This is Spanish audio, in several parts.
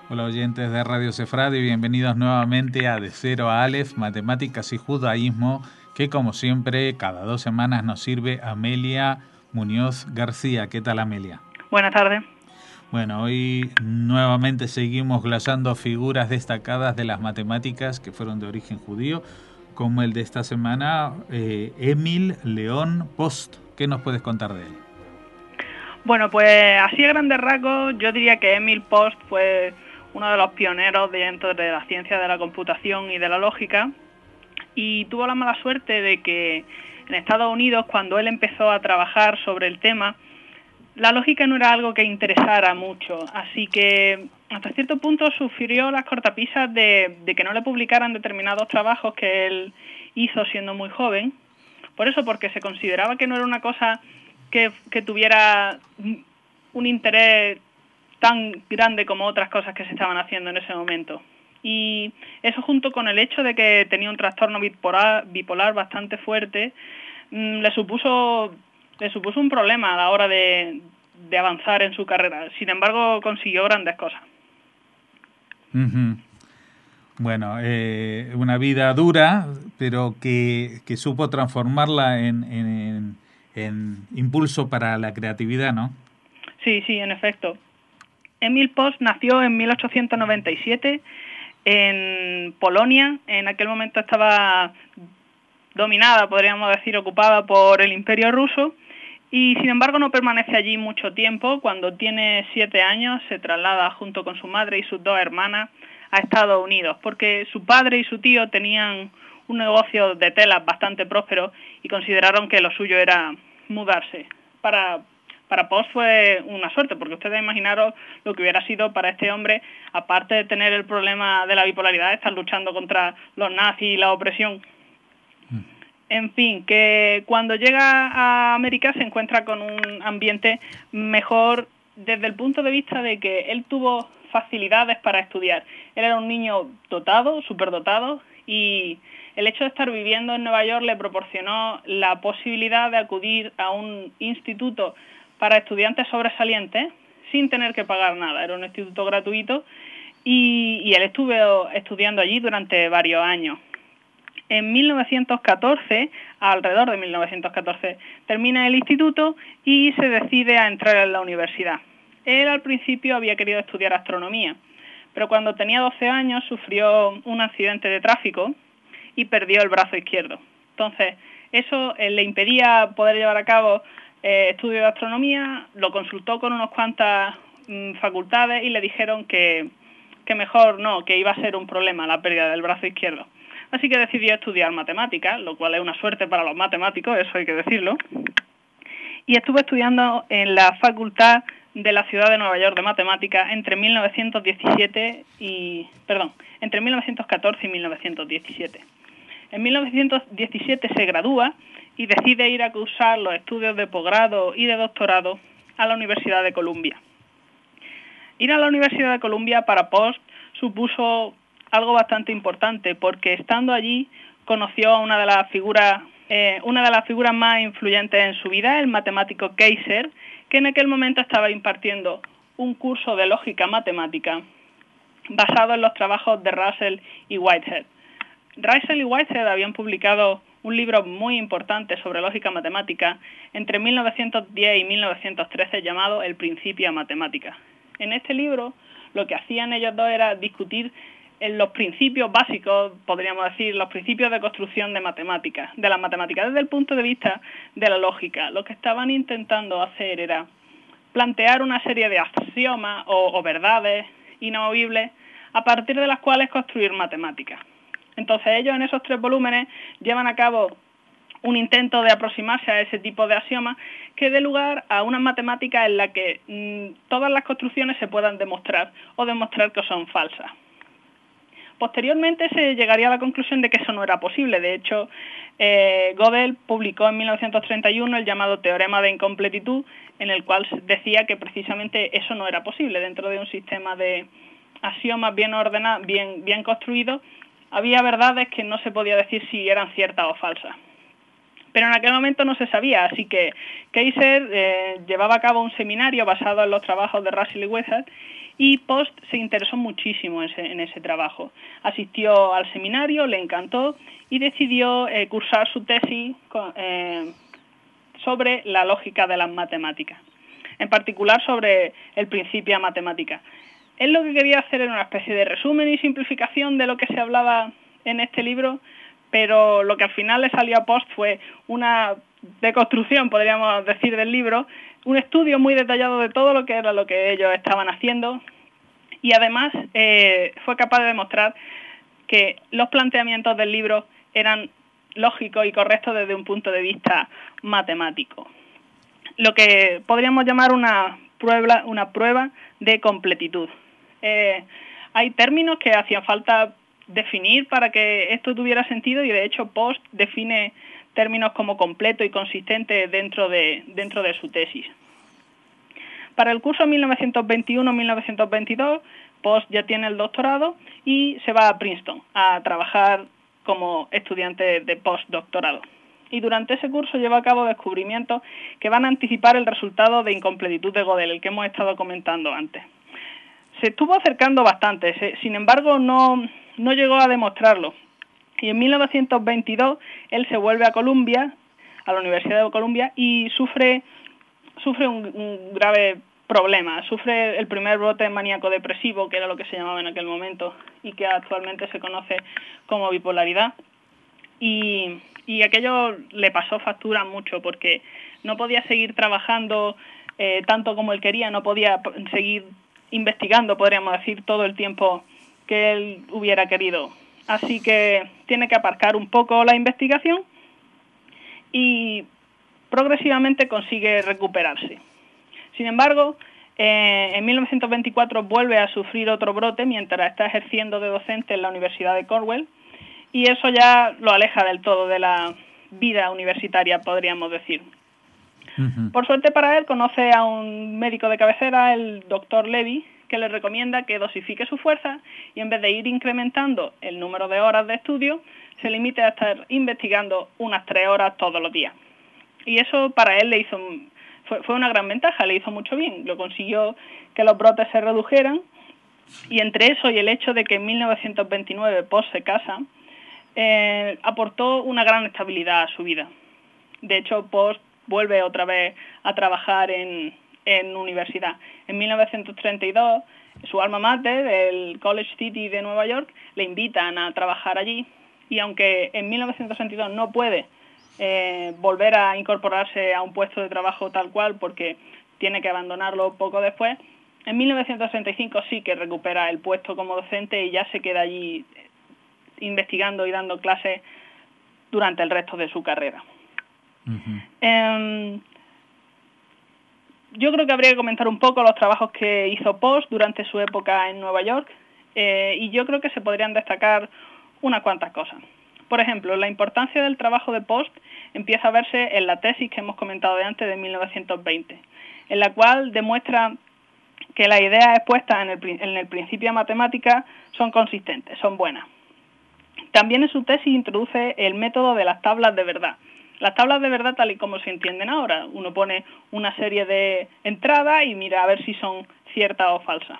Hola oyentes de Radio Cefrade y bienvenidos nuevamente a De Cero a Aleph, Matemáticas y Judaísmo, que como siempre cada 2 semanas nos sirve Amelia Muñoz García. ¿Qué tal, Amelia? Buenas tardes. Bueno, hoy nuevamente seguimos glosando figuras destacadas de las matemáticas que fueron de origen judío, como el de esta semana, Émile Léon Post. ¿Qué nos puedes contar de él? Bueno, pues así a grandes rasgos yo diría que Emil Post fue uno de los pioneros dentro de la ciencia de la computación y de la lógica, y tuvo la mala suerte de que en Estados Unidos, cuando él empezó a trabajar sobre el tema, la lógica no era algo que interesara mucho, así que hasta cierto punto sufrió las cortapisas de que no le publicaran determinados trabajos que él hizo siendo muy joven. Por eso, porque se consideraba que no era una cosa que tuviera un interés tan grande como otras cosas que se estaban haciendo en ese momento. Y eso, junto con el hecho de que tenía un trastorno bipolar bastante fuerte, le supuso un problema a la hora de avanzar en su carrera. Sin embargo, consiguió grandes cosas. Uh-huh. Bueno, una vida dura, pero que supo transformarla en impulso para la creatividad, ¿no? Sí, en efecto. Emil Post nació en 1897 en Polonia. En aquel momento estaba dominada, podríamos decir, ocupada por el Imperio ruso, y sin embargo no permanece allí mucho tiempo. Cuando tiene 7 años se traslada junto con su madre y sus 2 hermanas a Estados Unidos, porque su padre y su tío tenían un negocio de telas bastante próspero y consideraron que lo suyo era mudarse. Para Post fue una suerte, porque ustedes imaginaros lo que hubiera sido para este hombre, aparte de tener el problema de la bipolaridad, estar luchando contra los nazis y la opresión. En fin, que cuando llega a América se encuentra con un ambiente mejor desde el punto de vista de que él tuvo facilidades para estudiar. Él era un niño dotado, superdotado, y el hecho de estar viviendo en Nueva York le proporcionó la posibilidad de acudir a un instituto para estudiantes sobresalientes sin tener que pagar nada. Era un instituto gratuito y él estuvo estudiando allí durante varios años. En 1914, alrededor de 1914, termina el instituto y se decide a entrar en la universidad. Él al principio había querido estudiar astronomía, pero cuando tenía 12 años sufrió un accidente de tráfico y perdió el brazo izquierdo. Entonces, eso le impedía poder llevar a cabo estudios de astronomía. Lo consultó con unas cuantas facultades y le dijeron que mejor no, que iba a ser un problema la pérdida del brazo izquierdo. Así que decidió estudiar matemáticas, lo cual es una suerte para los matemáticos, eso hay que decirlo. Y estuvo estudiando en la Facultad de la Ciudad de Nueva York de Matemáticas entre 1914 y 1917. En 1917 se gradúa y decide ir a cursar los estudios de posgrado y de doctorado a la Universidad de Columbia. Ir a la Universidad de Columbia para Post supuso algo bastante importante, porque estando allí conoció a una de las figuras más influyentes en su vida, el matemático Keiser, que en aquel momento estaba impartiendo un curso de lógica matemática basado en los trabajos de Russell y Whitehead. Russell y Whitehead habían publicado un libro muy importante sobre lógica matemática entre 1910 y 1913 llamado El Principia Mathematica. En este libro lo que hacían ellos dos era discutir en los principios básicos, podríamos decir, los principios de construcción de matemáticas, de las matemáticas desde el punto de vista de la lógica. Lo que estaban intentando hacer era plantear una serie de axiomas o verdades inamovibles a partir de las cuales construir matemáticas. Entonces ellos en esos 3 volúmenes llevan a cabo un intento de aproximarse a ese tipo de axiomas que dé lugar a unas matemáticas en las que todas las construcciones se puedan demostrar o demostrar que son falsas. Posteriormente se llegaría a la conclusión de que eso no era posible. De hecho, Gödel publicó en 1931 el llamado Teorema de Incompletitud, en el cual decía que precisamente eso no era posible. Dentro de un sistema de axiomas bien ordenados, bien construidos, había verdades que no se podía decir si eran ciertas o falsas. Pero en aquel momento no se sabía, así que Keiser llevaba a cabo un seminario basado en los trabajos de Russell y Whitehead y Post se interesó muchísimo en ese trabajo. Asistió al seminario, le encantó y decidió cursar su tesis sobre la lógica de las matemáticas, en particular sobre el Principia Mathematica. Él lo que quería hacer era una especie de resumen y simplificación de lo que se hablaba en este libro, pero lo que al final le salió a Post fue una deconstrucción, podríamos decir, del libro, un estudio muy detallado de todo lo que era lo que ellos estaban haciendo, y además fue capaz de demostrar que los planteamientos del libro eran lógicos y correctos desde un punto de vista matemático. Lo que podríamos llamar una prueba de completitud. Hay términos que hacían falta definir para que esto tuviera sentido, y de hecho Post define términos como completo y consistente dentro de su tesis. Para el curso 1921-1922, Post ya tiene el doctorado y se va a Princeton a trabajar como estudiante de postdoctorado. Y durante ese curso lleva a cabo descubrimientos que van a anticipar el resultado de incompletitud de Gödel, el que hemos estado comentando antes. Se estuvo acercando bastante, sin embargo no llegó a demostrarlo. Y en 1922 él se vuelve a Columbia, a la Universidad de Columbia, y sufre un grave problema. Sufre el primer brote maníaco-depresivo, que era lo que se llamaba en aquel momento, y que actualmente se conoce como bipolaridad. Y aquello le pasó factura mucho, porque no podía seguir trabajando tanto como él quería, no podía seguir investigando, podríamos decir, todo el tiempo que él hubiera querido. Así que tiene que aparcar un poco la investigación y progresivamente consigue recuperarse. Sin embargo, en 1924 vuelve a sufrir otro brote mientras está ejerciendo de docente en la Universidad de Cornell, y eso ya lo aleja del todo de la vida universitaria, podríamos decir. Uh-huh. Por suerte para él, conoce a un médico de cabecera, el doctor Levy, que le recomienda que dosifique su fuerza y en vez de ir incrementando el número de horas de estudio, se limite a estar investigando unas 3 horas todos los días. Y eso para él fue una gran ventaja, le hizo mucho bien. Lo consiguió que los brotes se redujeran, y entre eso y el hecho de que en 1929 Post se casa, aportó una gran estabilidad a su vida. De hecho, Post vuelve otra vez a trabajar en universidad. En 1932, su alma mater, el College City de Nueva York, le invitan a trabajar allí, y aunque en 1962 no puede volver a incorporarse a un puesto de trabajo tal cual porque tiene que abandonarlo poco después, en 1965 sí que recupera el puesto como docente y ya se queda allí investigando y dando clases durante el resto de su carrera. Uh-huh. Yo creo que habría que comentar un poco los trabajos que hizo Post durante su época en Nueva York, y yo creo que se podrían destacar unas cuantas cosas. Por ejemplo, la importancia del trabajo de Post empieza a verse en la tesis que hemos comentado de antes, de 1920, en la cual demuestra que las ideas expuestas en el Principia Mathematica son consistentes, son buenas. También en su tesis introduce el método de las tablas de verdad. Las tablas de verdad, tal y como se entienden ahora, uno pone una serie de entradas y mira a ver si son ciertas o falsas.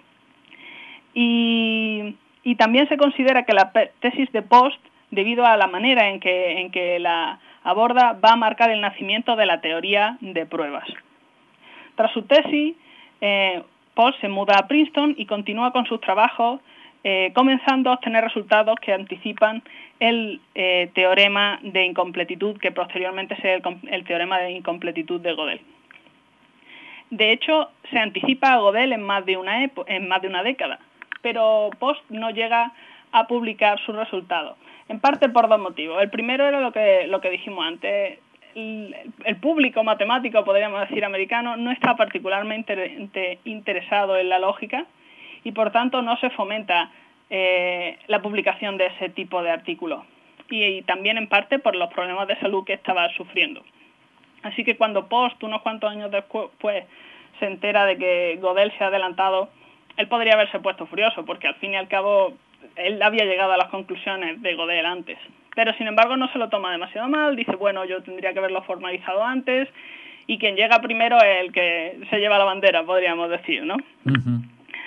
Y también se considera que la tesis de Post, debido a la manera en que la aborda, va a marcar el nacimiento de la teoría de pruebas. Tras su tesis, Post se muda a Princeton y continúa con sus trabajos, comenzando a obtener resultados que anticipan el teorema de incompletitud, que posteriormente será el teorema de incompletitud de Gödel. De hecho, se anticipa a Gödel en más de una década, pero Post no llega a publicar sus resultados, en parte por dos motivos. El primero era lo que dijimos antes. El público matemático, podríamos decir, americano, no está particularmente interesado en la lógica, y por tanto no se fomenta la publicación de ese tipo de artículos, y también en parte por los problemas de salud que estaba sufriendo. Así que cuando Post, unos cuantos años después, se entera de que Gödel se ha adelantado, él podría haberse puesto furioso, porque al fin y al cabo él había llegado a las conclusiones de Gödel antes. Pero sin embargo no se lo toma demasiado mal, dice, bueno, yo tendría que haberlo formalizado antes, y quien llega primero es el que se lleva la bandera, podríamos decir, ¿no? Uh-huh.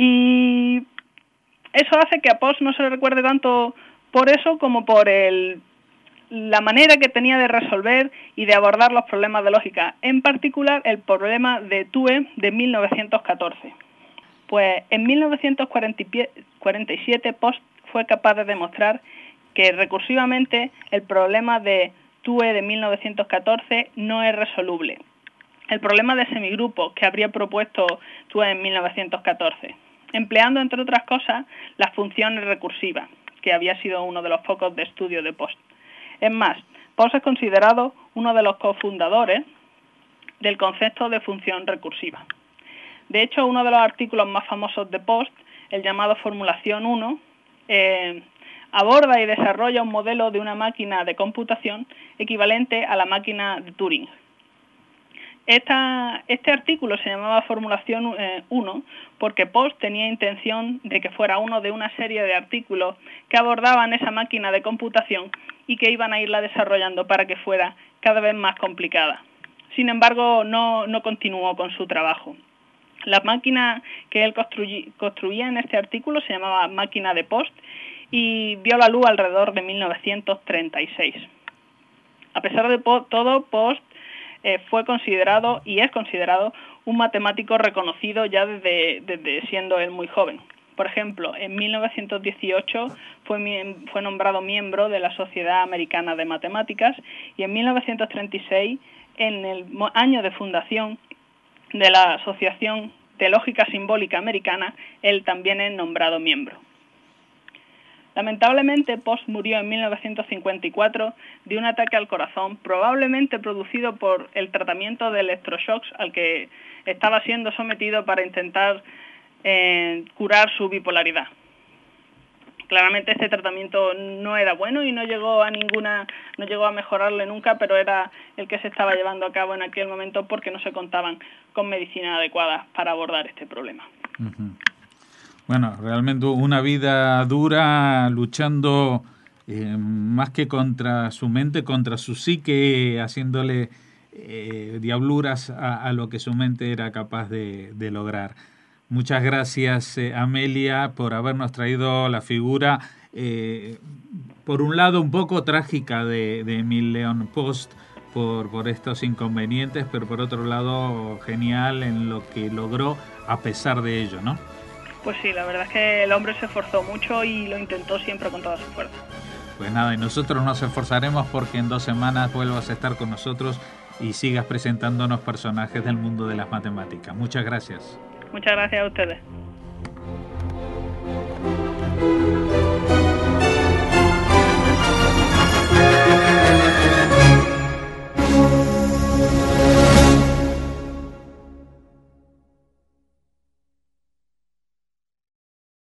Y eso hace que a Post no se le recuerde tanto por eso como por la manera que tenía de resolver y de abordar los problemas de lógica, en particular el problema de TUE de 1914. Pues en 1947 Post fue capaz de demostrar que recursivamente el problema de TUE de 1914 no es resoluble. El problema de semigrupos que habría propuesto TUE en 1914, empleando entre otras cosas las funciones recursivas, que había sido uno de los focos de estudio de Post. Es más, Post es considerado uno de los cofundadores del concepto de función recursiva. De hecho, uno de los artículos más famosos de Post, el llamado Formulación 1, aborda y desarrolla un modelo de una máquina de computación equivalente a la máquina de Turing. Este artículo se llamaba Formulación 1 porque Post tenía intención de que fuera uno de una serie de artículos que abordaban esa máquina de computación y que iban a irla desarrollando para que fuera cada vez más complicada. Sin embargo, no continuó con su trabajo. La máquina que él construía en este artículo se llamaba máquina de Post y vio la luz alrededor de 1936. A pesar de todo, Post fue considerado y es considerado un matemático reconocido ya desde siendo él muy joven. Por ejemplo, en 1918 fue nombrado miembro de la Sociedad Americana de Matemáticas y en 1936, en el año de fundación de la Asociación de Lógica Simbólica Americana, él también es nombrado miembro. Lamentablemente, Post murió en 1954 de un ataque al corazón, probablemente producido por el tratamiento de electroshocks al que estaba siendo sometido para intentar curar su bipolaridad. Claramente este tratamiento no era bueno y no llegó a mejorarle nunca, pero era el que se estaba llevando a cabo en aquel momento porque no se contaban con medicina adecuada para abordar este problema. Uh-huh. Bueno, realmente una vida dura, luchando más que contra su mente, contra su psique, haciéndole diabluras a lo que su mente era capaz de lograr. Muchas gracias, Amelia, por habernos traído la figura, por un lado un poco trágica de Emile Leon Post por estos inconvenientes, pero por otro lado genial en lo que logró a pesar de ello, ¿no? Pues sí, la verdad es que el hombre se esforzó mucho y lo intentó siempre con toda su fuerza. Pues nada, y nosotros nos esforzaremos porque en 2 semanas vuelvas a estar con nosotros y sigas presentándonos personajes del mundo de las matemáticas. Muchas gracias. Muchas gracias a ustedes.